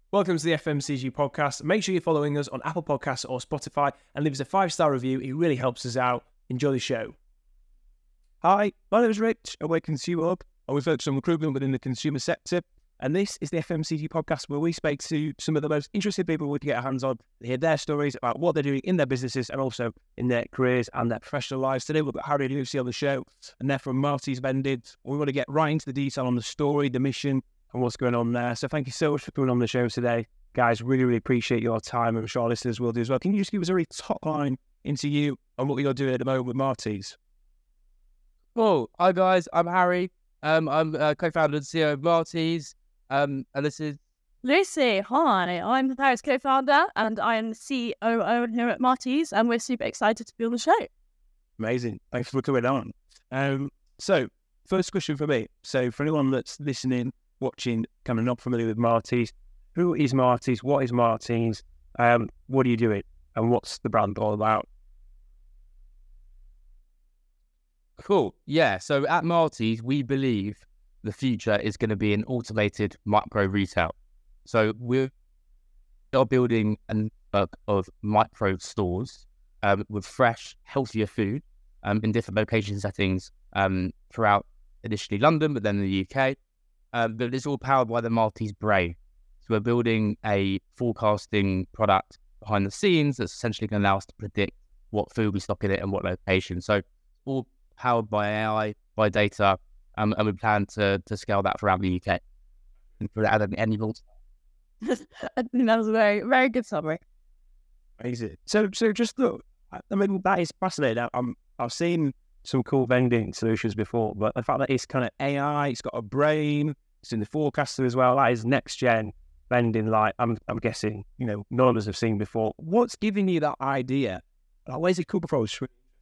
Welcome to the FMCG podcast. Make sure you're following us on Apple Podcasts or Spotify and leave us a 5-star review. It really helps us out. Enjoy the show. Hi, my name is Rich, and we're Consumer Hub, and we focus on recruitment within the consumer sector. And this is the FMCG podcast where we speak to some of the most interesting people we can get our hands on to hear their stories about what they're doing in their businesses and also in their careers and their professional lives. Today we've got Harry and Lucy on the show, and they're from Marty's Vending. We want to get right into the detail on the story, the mission, and what's going on there. So thank you so much for coming on the show today. Guys, really appreciate your time. I'm sure our listeners will do as well. Can you just give us a really top line into you and what you're doing at the moment with Marty's? Cool. Hi guys, I'm Harry. I'm co-founder and CEO of Marty's. And this is Lucy. Hi, I'm Harry's co-founder and I am the COO here at Marty's, and we're super excited to be on the show. Amazing. Thanks for coming on. So first question for me. So for anyone that's listening, watching, kind of not familiar with Marty's, who is Marty's? What is Marty's? What are you doing? And what's the brand all about? cool. Yeah. So at Marty's, we believe the future is going to be in automated micro retail. So we are building a network of micro stores with fresh, healthier food in different location settings throughout initially London, but then the UK. But it's all powered by the Marty's brain. So we're building a forecasting product behind the scenes that's essentially going to allow us to predict what food we stock in it and what location. So all powered by AI, by data, and we plan to scale that throughout the UK. And for that, any thoughts? I think that was a very, very good summary. Amazing. So just look, I mean, that is fascinating. I've seen some cool vending solutions before, but the fact that it's kind of AI, it's got a brain, it's in the forecaster as well, that is next gen vending, like I'm guessing, none of us have seen before. What's giving you that idea? Where's it come from?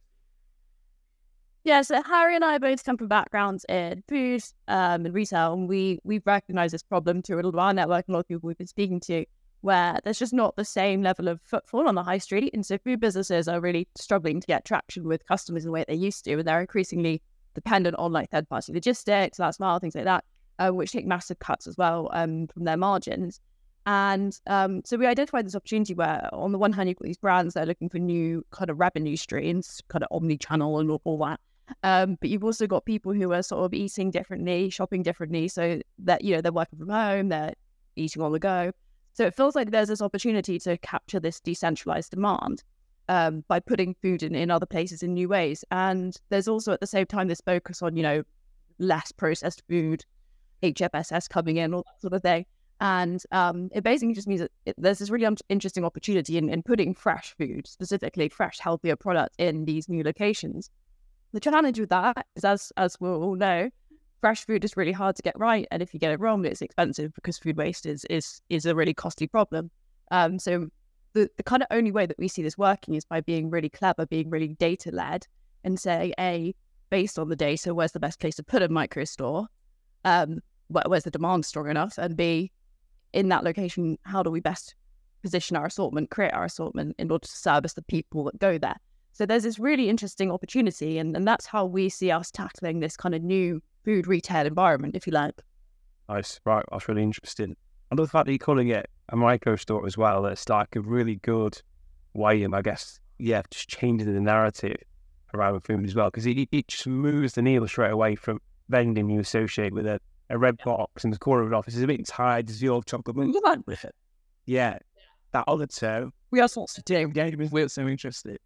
Yeah, so Harry and I both come from backgrounds in food and retail, and we've recognised this problem through a lot of our network and a lot of people we've been speaking to, where there's just not the same level of footfall on the high street. And so food businesses are really struggling to get traction with customers in the way they used to, and they're increasingly dependent on like third-party logistics, last mile, things like that, which take massive cuts as well from their margins. And so we identified this opportunity where on the one hand, you've got these brands that are looking for new kind of revenue streams, kind of omni-channel and all that. But you've also got people who are sort of eating differently, shopping differently, so that, they're working from home, they're eating on the go. So it feels like there's this opportunity to capture this decentralized demand by putting food in other places in new ways. And there's also at the same time this focus on, less processed food, HFSS coming in, all that sort of thing. And it basically just means that there's this really interesting opportunity in putting fresh food, specifically fresh, healthier products in these new locations. The challenge with that is, as we all know, fresh food is really hard to get right, and if you get it wrong, it's expensive because food waste is a really costly problem. So the kind of only way that we see this working is by being really clever, being really data-led, and say, A, based on the data, where's the best place to put a micro store? Where's the demand strong enough? And B, in that location, how do we best position our assortment, create our assortment in order to service the people that go there? So there's this really interesting opportunity, and that's how we see us tackling this kind of new food retail environment, if you like. Nice, right, that's really interesting. And the fact that you're calling it a micro store as well, that's like a really good way, and I guess, just changing the narrative around food as well, because it just moves the needle straight away from vending you associate with a red box in the corner of an office. It's a bit tired, there's the old chocolate with it. Yeah, that other two. We are sorts of engagement. We're so interested.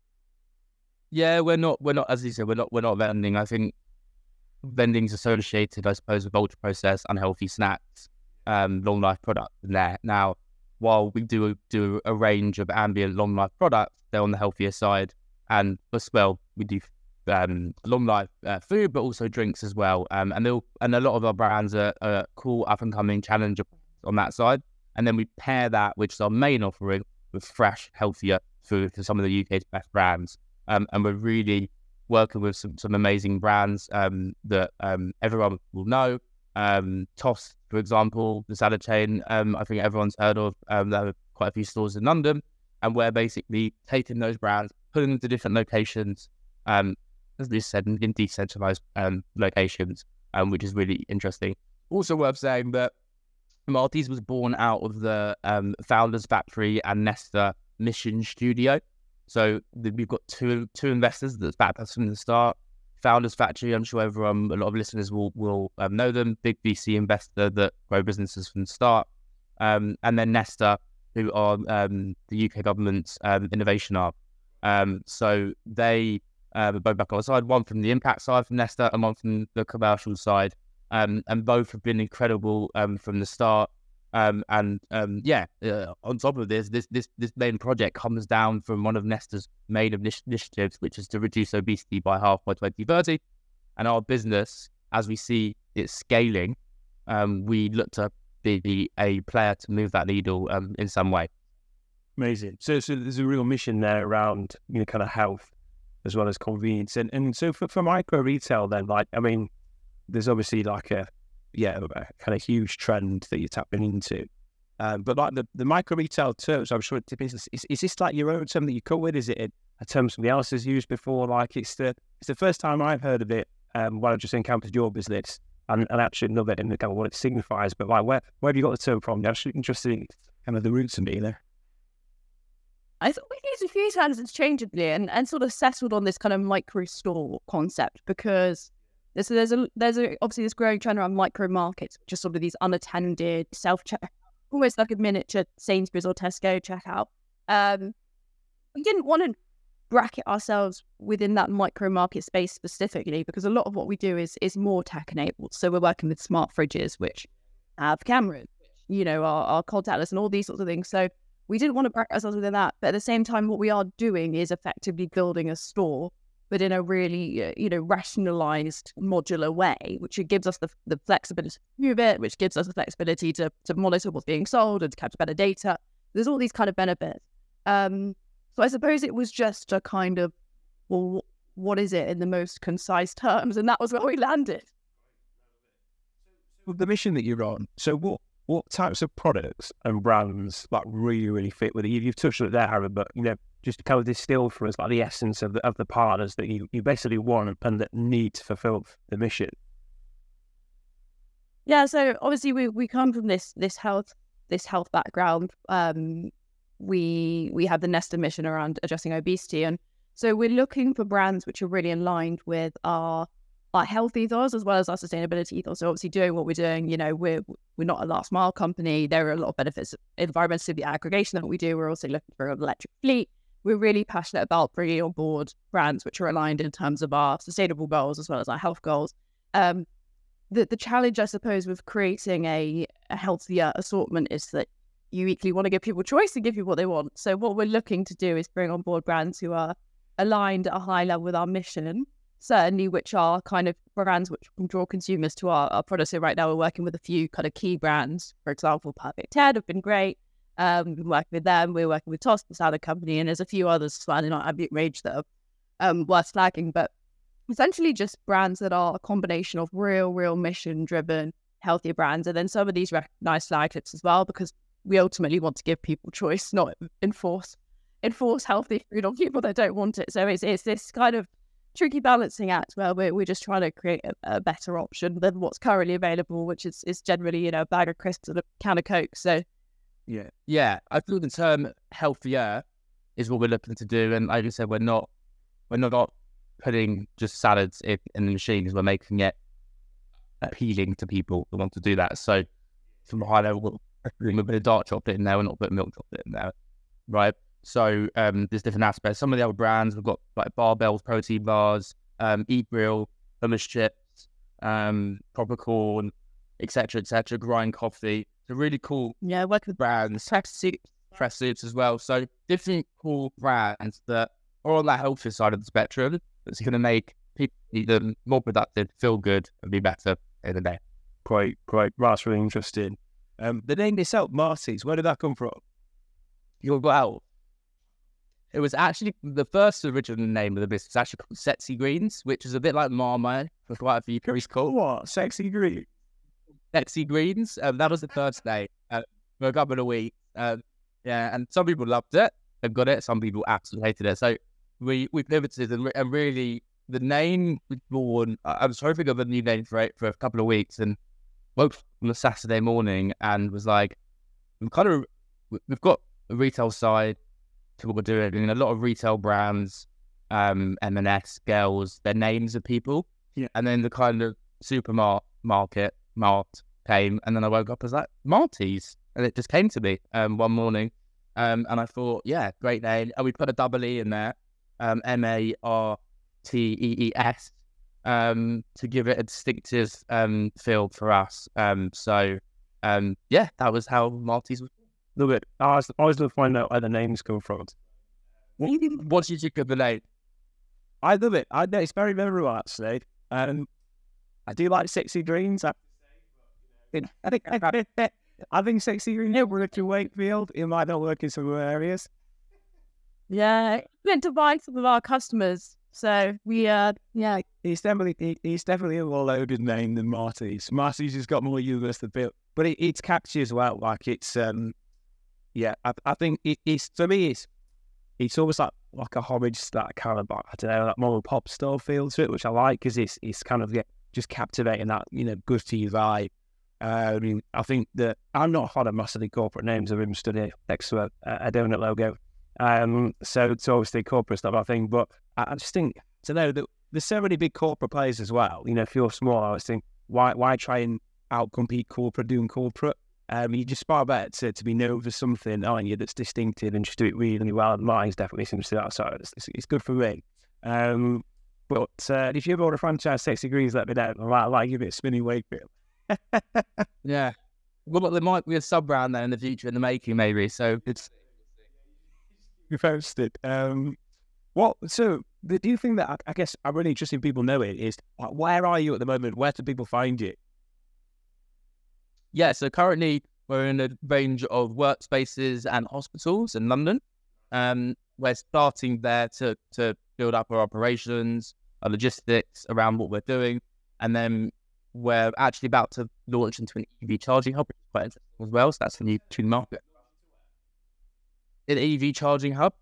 Yeah, we're not, as you said, we're not vending. I think vending's associated, I suppose, with ultra processed, unhealthy snacks, long life products in there. Now, while we do a range of ambient long life products, they're on the healthier side, and as well, we do long life food, but also drinks as well. And a lot of our brands are cool, up and coming challenger on that side. And then we pair that, which is our main offering, with fresh, healthier food for some of the UK's best brands. And we're really working with some amazing brands that everyone will know. Toss, for example, the salad chain, I think everyone's heard of. There are quite a few stores in London, and we're basically taking those brands, putting them to different locations, as we said, in decentralized locations, which is really interesting. Also worth saying that Maltese was born out of the Founders Factory and Nesta Mission Studio. So we've got two investors that's backed us from the start. Founders Factory, I'm sure a lot of listeners will know them. Big VC investor that grow businesses from the start. And then Nesta, who are the UK government's innovation arm. So they both back on the side, one from the impact side from Nesta and one from the commercial side. And both have been incredible from the start. On top of this main project comes down from one of Nesta's main initiatives, which is to reduce obesity by half by 2030. And our business, as we see it scaling, we look to be a player to move that needle in some way. Amazing. So there's a real mission there around, kind of health as well as convenience. And so for micro retail then, there's obviously like a kind of huge trend that you're tapping into. But like the micro retail terms, I'm sure it depends. Is this like your own term that you come with? Is it a term somebody else has used before? Like it's the first time I've heard of it when I just encountered your business and actually love it and kind of what it signifies. But like where have you got the term from? I'm actually interested in kind of the roots of it there. I thought we used a few times interchangeably and sort of settled on this kind of micro store concept because there's obviously this growing trend around micro markets, which are sort of these unattended self-check, almost like a miniature Sainsbury's or Tesco checkout. We didn't want to bracket ourselves within that micro market space specifically because a lot of what we do is more tech enabled. So we're working with smart fridges, which have cameras, are contactless and all these sorts of things. So we didn't want to bracket ourselves within that. But at the same time, what we are doing is effectively building a store, but in a really, rationalized, modular way, which it gives us the flexibility to move it, which gives us the flexibility to monitor what's being sold and to capture better data. There's all these kind of benefits. So I suppose it was just a kind of, well, what is it in the most concise terms? And that was where we landed. The mission that you're on, so what types of products and brands like really fit with it? You've touched on it there, Aaron, but just to kind of distill for us like the essence of the partners that you basically want and that need to fulfill the mission. Yeah, so obviously we come from this health background. We have the Nesta mission around addressing obesity, and so we're looking for brands which are really aligned with our health ethos as well as our sustainability ethos. So obviously doing what we're doing, we're not a last mile company. There are a lot of benefits environmentally to the aggregation that we do. We're also looking for an electric fleet. We're really passionate about bringing on board brands which are aligned in terms of our sustainable goals as well as our health goals. The challenge, I suppose, with creating a healthier assortment is that you equally want to give people choice and give people what they want. So what we're looking to do is bring on board brands who are aligned at a high level with our mission, certainly which are kind of brands which can draw consumers to our products. So right now we're working with a few kind of key brands. For example, Perfect Ted have been great. We've been working with them. We're working with Toss, the salad company, and there's a few others as well in our ambient range that are worth flagging. But essentially just brands that are a combination of real mission-driven, healthier brands. And then some of these recognized flagships as well, because we ultimately want to give people choice, not enforce healthy food on people that don't want it. So it's this kind of tricky balancing act where we're just trying to create a better option than what's currently available, which is generally, a bag of crisps and a can of Coke. So yeah, I think the term healthier is what we're looking to do. And like I said, we're not putting just salads in the machines. We're making it appealing to people who want to do that. So from a high level, we're putting a bit of dark chocolate in there. We're not putting milk chocolate in there, right? So there's different aspects. Some of the other brands, we've got like Barbells, protein bars, Eat Real, hummus chips, proper corn, etc., grind coffee. So really cool. Yeah, work with brands, fresh soups as well. So different cool brands that are on that healthier side of the spectrum. That's going to make people either more productive, feel good, and be better in the day. Great. That's really interesting. The name itself, Marty's, where did that come from? Well, it was actually the first original name of the business was actually called Sexy Greens, which is a bit like Marmite for quite a few people. It's called what? Sexy Greens? Sexy Greens. That was the first name for a couple of weeks. And some people loved it. They've got it. Some people absolutely hated it. So we pivoted and really the name was born. I was hoping of a new name for a couple of weeks, and woke up on a Saturday morning and was like, we've got a retail side to what we're doing, and a lot of retail brands, M&S, Girls, their names of people. Yeah. And then the kind of supermarket, Mart came, and then I woke up as like, Marty's. And it just came to me one morning. And I thought, yeah, great name. And we put a double E in there, Martees, to give it a distinctive feel for us. Yeah, that was how Marty's was. Love it. I always love to find out where the names come from. What did you think of the name? I love it. I know it's very memorable, actually. I do like Sexy Greens. I think Sexy Greens work in Wakefield. It might not work in some other areas. Yeah, meant to buy some of our customers. So we, yeah. It's definitely a more loaded name than Marty's. Marty's has got more universe than Bill, but it's catchy as well. Like it's, yeah, I think it's, for me, it's almost like a homage to that kind of, I don't know, that mom and pop style feel to it, which I like, because it's kind of just captivating that, good to you vibe. I think that I'm not a fan of massively corporate names. I've even studied next to a donut logo. So it's obviously corporate stuff, I think, but I just think, to know that there's so many big corporate players as well. If you're small, I always think, why try and outcompete corporate doing corporate? You just far better to be known for something, aren't you, that's distinctive and just do it really well. And mine's definitely seems to that side. It's good for me. But if you ever want to franchise Sexy Greens, let me know. I might give it a spinning Wakefield. Yeah. Well, there might be a sub brand there in the future in the making, maybe. So it's we posted. Do you think that, I guess I'm really interested in people know it, is where are you at the moment? Where do people find you? Yeah, so currently we're in a range of workspaces and hospitals in London. We're starting there to build up our operations, our logistics around what we're doing, and then we're actually about to launch into an EV charging hub, which is quite interesting as well. So that's a new to the market. An EV charging hub.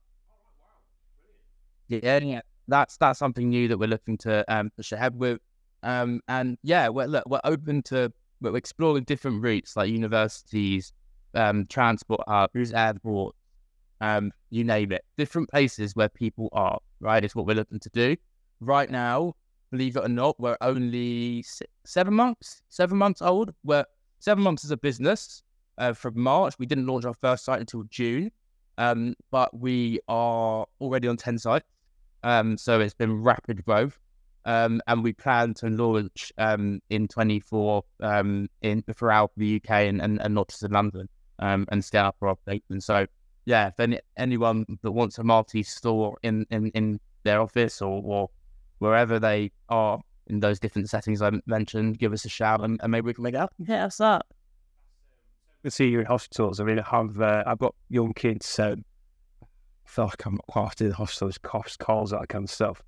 Yeah, that's something new that we're looking to push ahead with. And yeah, we're open to. We're exploring different routes like universities, transport hubs, airports, you name it. Different places where people are, right, is what we're looking to do. Right now, believe it or not, we're only 7 months old. We're 7 months as a business from March. We didn't launch our first site until June, but we are already on 10 sites. So it's been rapid growth. And we plan to launch in 24 throughout the UK and not just in London, and scale up our operations. So yeah, if anyone that wants a Marty's store in their office or wherever they are in those different settings I mentioned, give us a shout and maybe we can make it happen. Hit us up. Good to see you in hospitals. I mean, I've got young kids, so I feel like I'm quite often in the hospitals, coughs, colds, that kind of stuff.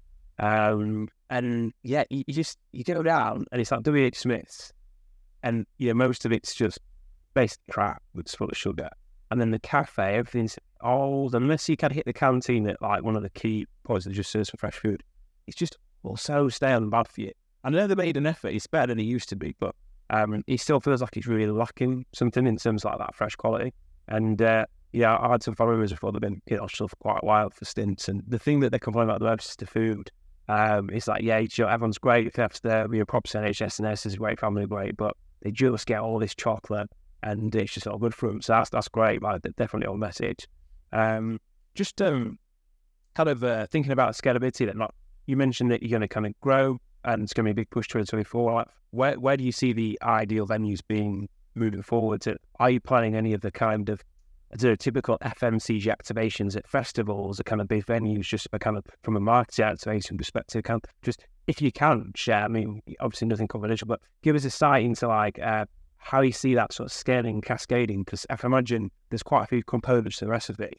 And yeah, you go down and it's like WH Smith's, and most of it's just basic crap with full of sugar. And then the cafe, everything's old, unless you can hit the canteen at like one of the key points that just serves some fresh food. It's just so stale and bad for you. I know they made an effort; it's better than it used to be, but it still feels like it's really lacking something in terms of like that fresh quality. And yeah, I had some followers before they've been in hospital for quite a while for stints, and the thing that they complain about the most is the food. It's like, yeah, everyone's great. If that's the proper NHS and nurses, great, family, great, but they just get all this chocolate and it's just all good for them. So that's great. Like, definitely on message. Just kind of thinking about scalability. That you mentioned that you're going to kind of grow and it's going to be a big push towards 24. Like, where do you see the ideal venues being moving forward? Are you planning any of the kind of typical FMCG activations at festivals, or kind of big venues, just kind of from a marketing activation perspective? Kind of just, if you can share, I mean, obviously nothing confidential, but give us a sight into like how you see that sort of scaling, cascading, because I can imagine there's quite a few components to the rest of it.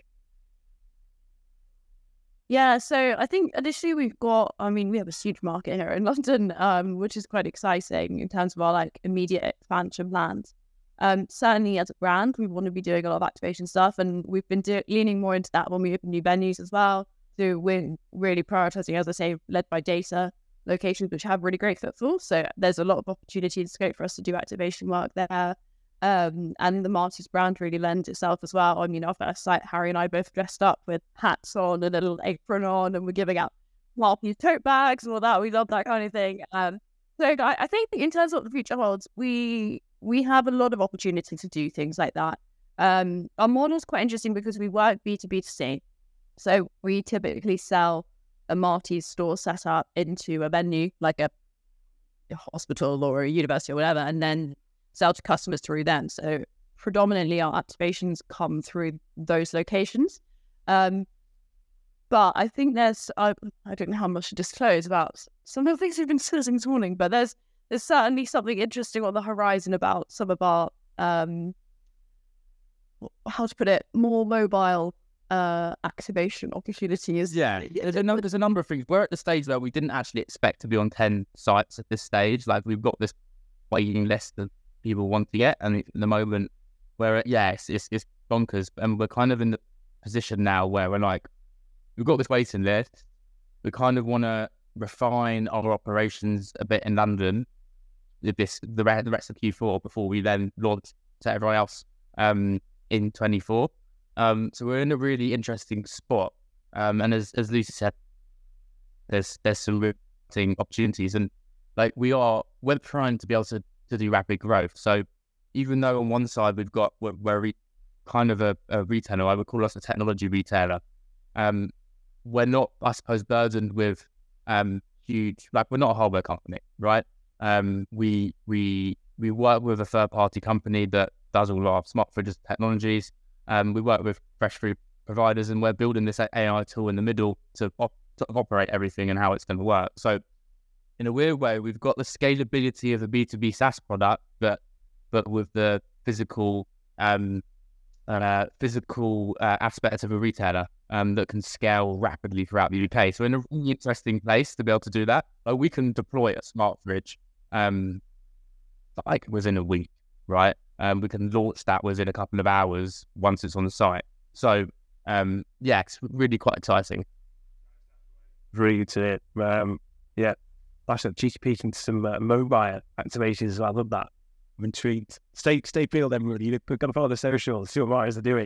Yeah, so I think initially we have a huge market here in London, which is quite exciting in terms of our like immediate expansion plans. Certainly as a brand, we want to be doing a lot of activation stuff, and we've been leaning more into that when we open new venues as well. So we're really prioritizing, as I say, led by data. locations which have really great footfall. So there's a lot of opportunity and scope for us to do activation work there. And the Marty's brand really lends itself as well. I mean, our first site, Harry and I both dressed up with hats on and a little apron on, and we're giving out Marty's tote bags and all that. We love that kind of thing. So I think in terms of what the future holds, we have a lot of opportunity to do things like that. Our model is quite interesting because we work B2B2C. So we typically sell a Marty's store set up into a venue, like a hospital or a university or whatever, and then sell to customers through them. So predominantly our activations come through those locations. But I think there's, I don't know how much to disclose about some of the things we've been discussing this morning, but there's certainly something interesting on the horizon about some of our, how to put it, more mobile activation opportunities. Yeah, there's a number of things. We're at the stage where we didn't actually expect to be on 10 sites at this stage. Like, we've got this waiting list of people want to get, and at the moment where it's bonkers, and we're kind of in the position now where we're like, we've got this waiting list, we kind of want to refine our operations a bit in London with the rest of Q4 before we then launch to everyone else in 24. So we're in a really interesting spot, and as Lucy said, there's some really interesting opportunities, and like we're trying to be able to do rapid growth. So even though on one side we're kind of a retailer, I would call us a technology retailer. We're not, I suppose, burdened with huge, like, we're not a hardware company, right? We work with a third party company that does all our smart fridges technologies. We work with fresh food providers, and we're building this AI tool in the middle to operate everything and how it's going to work. So in a weird way, we've got the scalability of a B2B SaaS product, but with the physical aspect of a retailer that can scale rapidly throughout the UK. So in a really interesting place to be able to do that. Like, we can deploy a smart fridge like within a week, right? We can launch that within a couple of hours once it's on the site. So it's really quite exciting. Really good to hear. Like I said, GCP into some mobile activations as well. I love that. I'm intrigued. Stay peeled, everybody. You've got to follow the socials, see what Marty's are doing.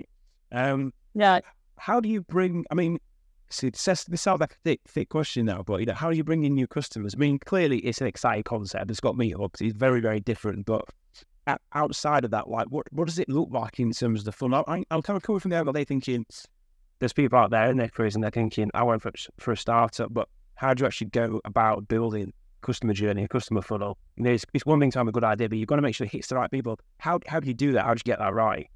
How do you bring, I mean, this sounds like a thick question now, but how do you bring in new customers? I mean, clearly it's an exciting concept. It's got meetups. It's very, very different. But outside of that, like, what does it look like in terms of the fun? I'm kind of coming from the angle, they're thinking, there's people out there in their careers and they're thinking, I went for a startup, but how do you actually go about building customer journey, a customer funnel? And it's one thing to have a good idea, but you've got to make sure it hits the right people. How do you do that? How do you get that right?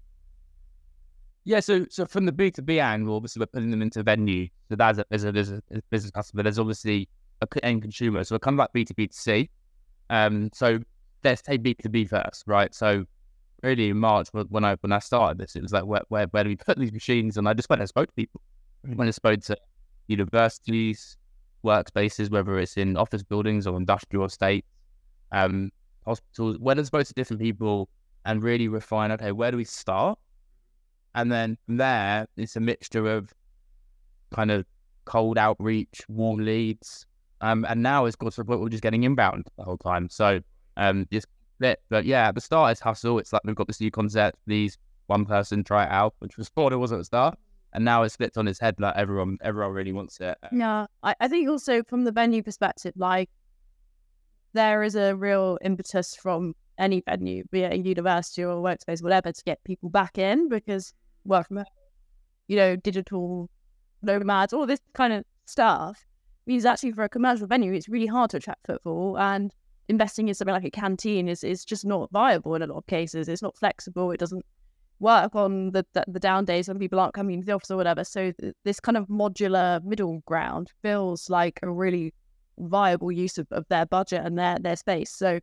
Yeah, so from the B2B angle, obviously we're putting them into venue. So there's a business customer. There's obviously a end consumer. So we're kind of like B2B2C. So let's take B2B first, right? So really in March when I started this, it was like where do we put these machines? And I just went and spoke to people. When I spoke to universities, workspaces, whether it's in office buildings or industrial estates, hospitals, went and spoke to different people and really refine, okay, where do we start? And then from there, it's a mixture of kind of cold outreach, warm leads. And now it's got to the point where we're just getting inbound the whole time. So it's split. But yeah, at the start, it's hustle. It's like, we've got this new concept, please, one person, try it out, which was what it was at the start. And now it's flipped on its head, like everyone really wants it. Yeah, I think also from the venue perspective, like, there is a real impetus from any venue, be it a university or a workspace, whatever, to get people back in, because work from home, digital nomads, all this kind of stuff means actually for a commercial venue, it's really hard to attract footfall, and investing in something like a canteen is just not viable in a lot of cases. It's not flexible. It doesn't work on the down days when people aren't coming into the office or whatever. So this kind of modular middle ground feels like a really viable use of their budget and their space. So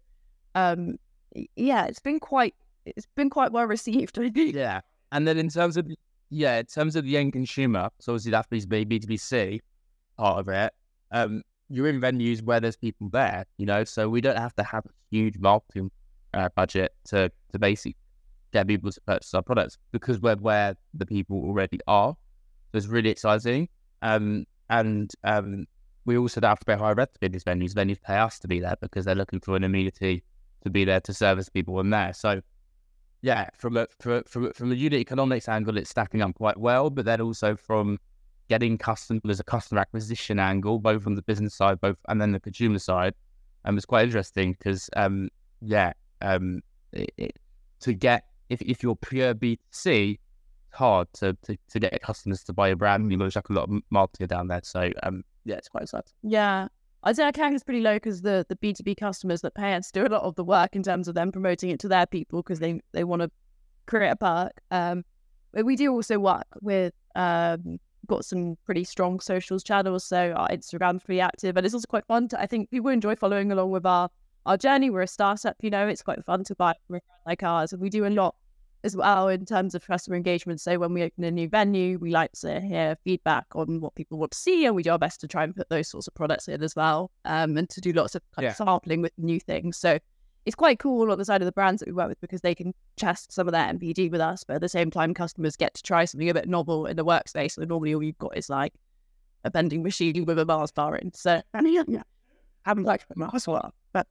it's been quite well received, I think. Yeah. And then in terms of the end consumer, so obviously that's B2B2C part of it. You're in venues where there's people there, so we don't have to have a huge marketing budget to basically get people to purchase our products, because we're where the people already are. So it's really exciting. And we also don't have to pay higher rent to be in these venues. Venues pay us to be there because they're looking for an amenity to be there to service people in there. So yeah, from a unit economics angle, it's stacking up quite well. But then also from getting customers, there's a customer acquisition angle, both on the business side, and then the consumer side. It's quite interesting because to get if you're pure B2C, it's hard to get customers to buy a brand. You lose like a lot of marketing down there. So it's quite exciting. Yeah. I'd say our CAC is pretty low because the B2B customers that pay us do a lot of the work in terms of them promoting it to their people because they want to create a perk. But we do also work with, got some pretty strong socials channels. So our Instagram's pretty active, and it's also quite fun. I think people enjoy following along with our journey. We're a startup, it's quite fun to buy a brand like ours. And we do a lot as well in terms of customer engagement. So when we open a new venue, we like to hear feedback on what people want to see, and we do our best to try and put those sorts of products in as well, and to do lots of sampling with new things. So it's quite cool on the side of the brands that we work with because they can test some of their MPD with us, but at the same time, customers get to try something a bit novel in the workspace. So normally all you've got is like a vending machine with a Mars bar in. So Haven't like Mars bar.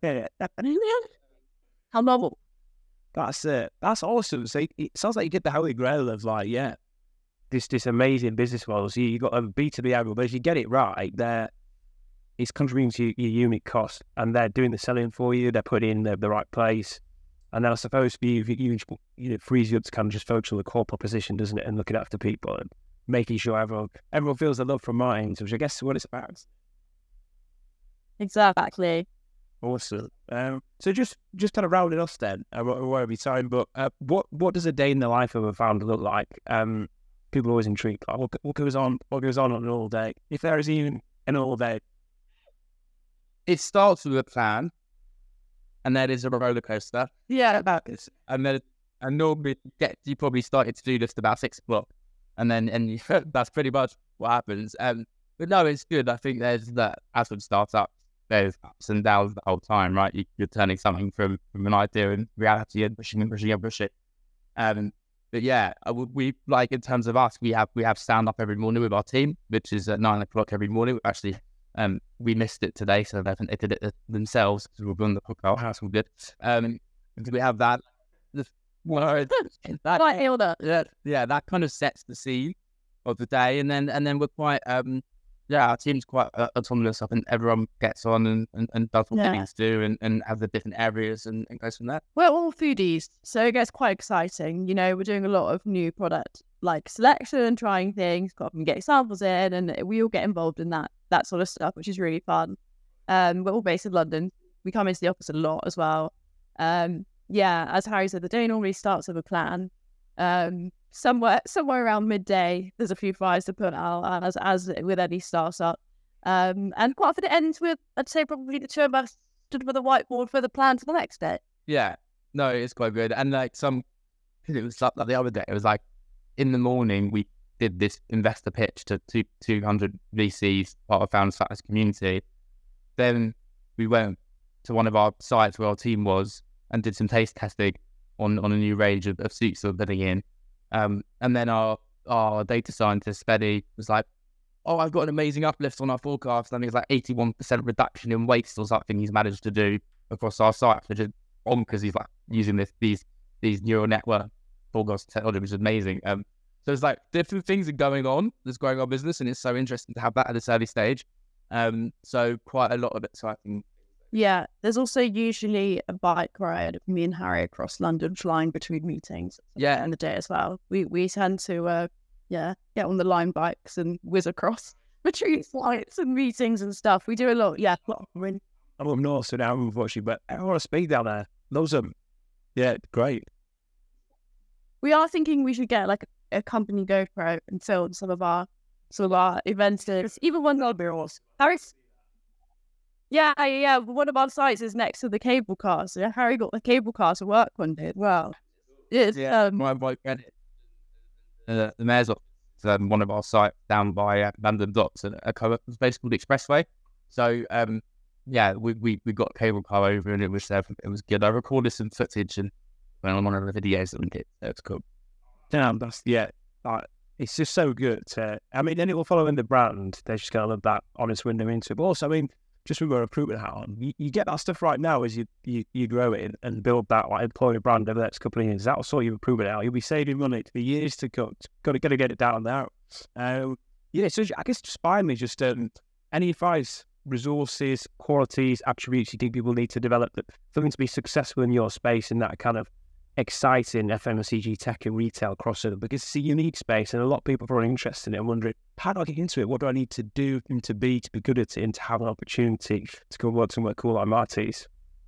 How novel. That's it. That's awesome. So it sounds like you did the holy grail of like, this amazing business model. So you got a B2B angle, but if you get it right, it's contributing to your unit cost, and they're doing the selling for you. They're putting in the right place, and then I suppose for you, it frees you up to kind of just focus on the core proposition, doesn't it? And looking after people and making sure everyone feels the love from Minds, which I guess is what it's about. Exactly. Awesome. So just kind of rounding us then, I won't be time, but what does a day in the life of a founder look like? People are always intrigued. Like, what goes on an all day? If there is even an all day. It starts with a plan, and then there's a roller coaster. Yeah, about this, and normally you probably started to do this about 6 o'clock, and that's pretty much what happens. But no, it's good. I think there's that as with startups. There's ups and downs the whole time, right? You're turning something from an idea and reality and pushing. But yeah, we like in terms of us, we have stand up every morning with our team, which is at 9 o'clock every morning. Actually, we missed it today, so they did it themselves because we're on the podcast. House, we're good. We have that. That kind of sets the scene of the day, and then we're quite our team's quite autonomous. I think everyone gets on and does what they need to do and have the different areas and goes from there. We're all foodies, so it gets quite exciting. We're doing a lot of new product like selection, trying things, getting samples in, and we all get involved in that sort of stuff, which is really fun. We're all based in London. We come into the office a lot as well. As Harry said, the day normally starts with a plan. Somewhere around midday, there's a few fires to put out, as with any startup. And quite often it ends with, I'd say, probably the two of us stood with a whiteboard for the plan for the next day. Yeah, no, it's quite good. And like it was like the other day, it was like in the morning we did this investor pitch to 200 VCs, part of Founder Status community. Then we went to one of our sites where our team was and did some taste testing on a new range of suits that we're putting in. And then our data scientist, Fede, was like, oh, I've got an amazing uplift on our forecast. I think it's like 81% reduction in waste or something he's managed to do across our site, which is because he's like using these neural network forecast technology, which is amazing. So it's like different things are going on that's growing our business, and it's so interesting to have that at this early stage. So quite a lot of exciting. Yeah, there's also usually a bike ride of me and Harry across London, flying between meetings. Yeah, in the day as well. We tend to get on the Lime bikes and whiz across between flights and meetings and stuff. We do a lot. Yeah, I'm up north, so now unfortunately, but I want to speed down there. Loads of them. Yeah, great. We are thinking we should get like a company GoPro and film some of our events. Even one that'll be awesome. Harry's. Yeah. One of our sites is next to the cable car, so Harry got the cable car to work one day as well. It's, my friend, the mayor's office, one of our sites down by London Docks, a place called Expressway. So we got a cable car over, and it was good. I recorded some footage and went on one of the videos that we did. So it's cool. Damn, that's it's just so good. I mean, then it will follow in the brand. They're just going to love that honest window into it. But also, I mean, just with a recruitment hat on, you get that stuff right now as you grow it and build that like employer brand over the next couple of years. That'll sort your recruitment out. You'll be saving money for years to come. Got to get it down there. Yeah, so I guess just finally, just any advice, resources, qualities, attributes you think people need to develop for them to be successful in your space in that kind of exciting FMCG tech and retail crossover, because it's a unique space and a lot of people are probably interested in it and wondering, how do I get into it? What do I need to do to be good at it and to have an opportunity to go work somewhere cool like Marty's?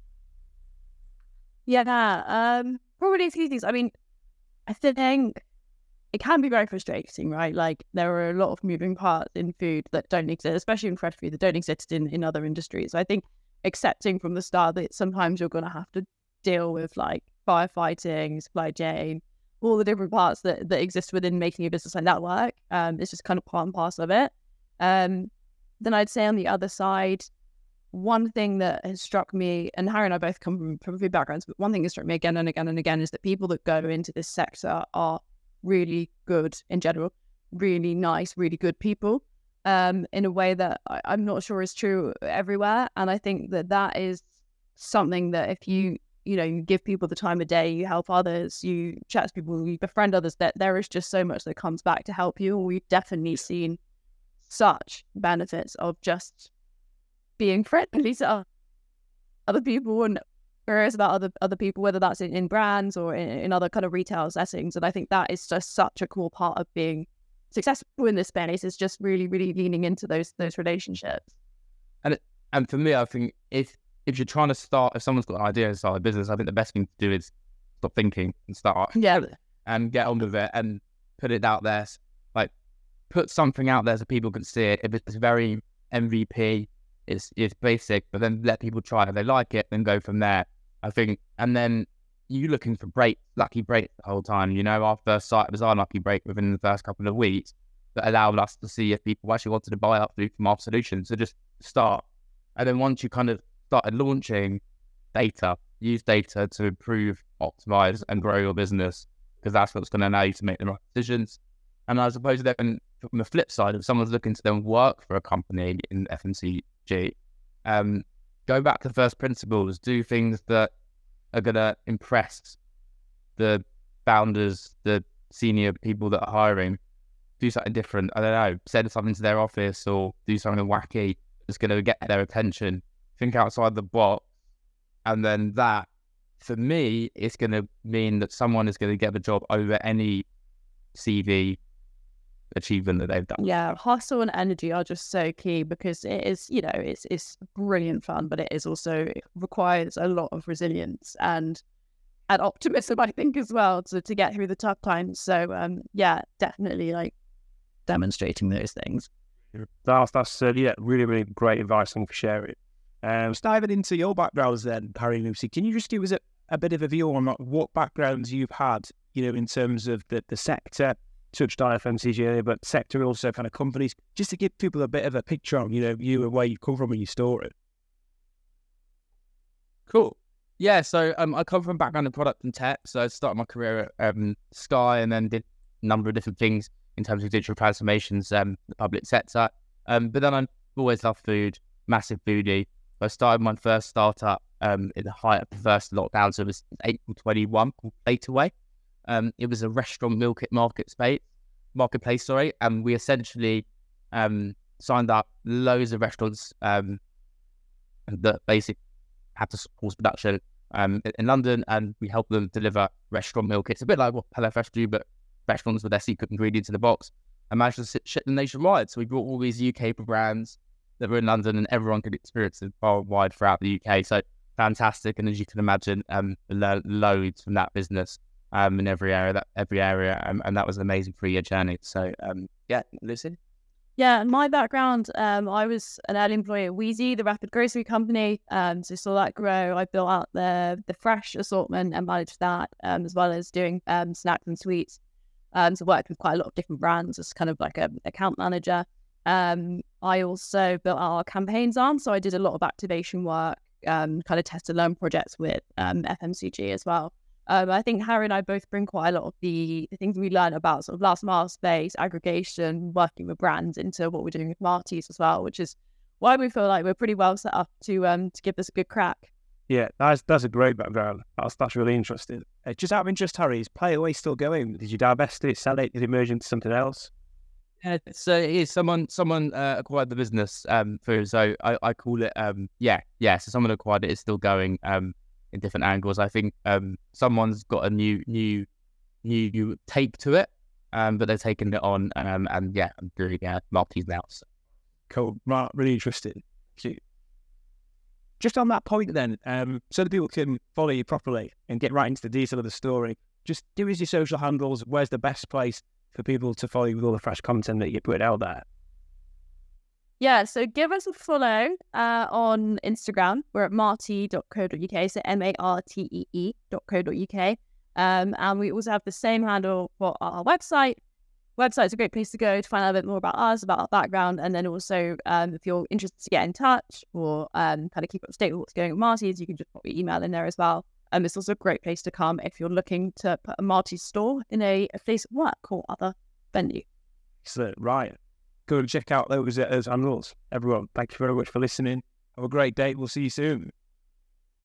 Yeah, probably a few things. I mean, I think it can be very frustrating, right? Like there are a lot of moving parts in food that don't exist, especially in fresh food, that don't exist in other industries. So I think accepting from the start that sometimes you're going to have to deal with like firefighting, supply chain, all the different parts that exist within making a business like that work. It's just kind of part and parcel of it. Then I'd say on the other side, one thing that has struck me, and Harry and I both come from food backgrounds, but one thing that struck me again and again and again is that people that go into this sector are really good in general, really nice, really good people, in a way that I'm not sure is true everywhere. And I think that is something that if you give people the time of day, you help others, you chat to people, you befriend others, that there is just so much that comes back to help you. We've definitely seen such benefits of just being friendly to other people and curious about other people, whether that's in brands or in other kind of retail settings. And I think that is just such a cool part of being successful in this space, is just really, really leaning into those relationships. And for me, I think if you're trying to start, if someone's got an idea to start a business, I think the best thing to do is stop thinking and start. Yeah. And get on with it and put it out there. Like, put something out there so people can see it. If it's very MVP, it's basic, but then let people try it. If they like it, then go from there, I think. And then you looking for lucky breaks the whole time. You know, our first site was our lucky break within the first couple of weeks that allowed us to see if people actually wanted to buy up food from our solution. So just start. And then once you kind of started launching, use data to improve, optimize, and grow your business, because that's what's going to allow you to make the right decisions. And I suppose that from the flip side, if someone's looking to then work for a company in FMCG, go back to first principles, do things that are going to impress the founders, the senior people that are hiring. Do something different. I don't know, send something to their office or do something wacky that's going to get their attention. Think outside the box, and then that, for me, it's going to mean that someone is going to get the job over any CV achievement that they've done. Yeah, hustle and energy are just so key, because it is, it's brilliant fun, but it requires a lot of resilience and optimism, I think, as well, to get through the tough times. So yeah, definitely like demonstrating those things. That's really, really great advice. Thank you for sharing. Diving into your backgrounds then, Harry and Lucy, can you just give us a bit of a view on what backgrounds you've had, in terms of the sector? Touched on FMCG earlier, but sector, also kind of companies, just to give people a bit of a picture on, you and where you come from and your story. Cool. Yeah, so I come from a background in product and tech. So I started my career at Sky and then did a number of different things in terms of digital transformations, the public sector. But then I've always loved food, massive foodie. I started my first startup in the height of the first lockdown, so it was April 21, called Plateaway. It was a restaurant marketplace, and we essentially signed up loads of restaurants that basically had to support production in London, and we helped them deliver restaurant meal kits, a bit like what HelloFresh do, but restaurants with their secret ingredients in the box, and managed to ship them nationwide. So we brought all these UK brands that were in London, and everyone could experience it far and wide throughout the UK. So fantastic, and as you can imagine, learned loads from that business in every area, and that was an amazing 3-year journey. So yeah, Lucy. Yeah, my background, I was an early employee at Wheezy, the rapid grocery company. So saw that grow. I built out the fresh assortment and managed that, as well as doing snacks and sweets. So worked with quite a lot of different brands as kind of like an account manager. I also built out our campaigns arm, so I did a lot of activation work, kind of test and learn projects with FMCG as well. I think Harry and I both bring quite a lot of the things we learn about sort of last mile space, aggregation, working with brands into what we're doing with Marty's as well, which is why we feel like we're pretty well set up to give this a good crack. Yeah, that's a great background. That's really interesting. Just out of interest, Harry, is Playaway still going? Did you divest it, sell it? Did it merge into something else? So it is someone acquired the business so I call it so someone acquired it. It's still going in different angles. I think someone's got a new take to it, but they're taking it on and I'm doing Marty's now. So. Cool, right, really interesting. Cute. Just on that point then, so that people can follow you properly and get right into the detail of the story, just give us your social handles. Where's the best place for people to follow you with all the fresh content that you put out there? Yeah, so give us a follow on Instagram. We're at martee.co.uk, so martee.co.uk. And we also have the same handle for our website. Website's a great place to go to find out a bit more about us, about our background, and then also if you're interested to get in touch or kind of keep up to date with what's going on with Marty's, you can just put your email in there as well. It's also a great place to come if you're looking to put a Marty's store in a place of work or other venue. Excellent, right. Go and check out those handles. Everyone, thank you very much for listening. Have a great day. We'll see you soon.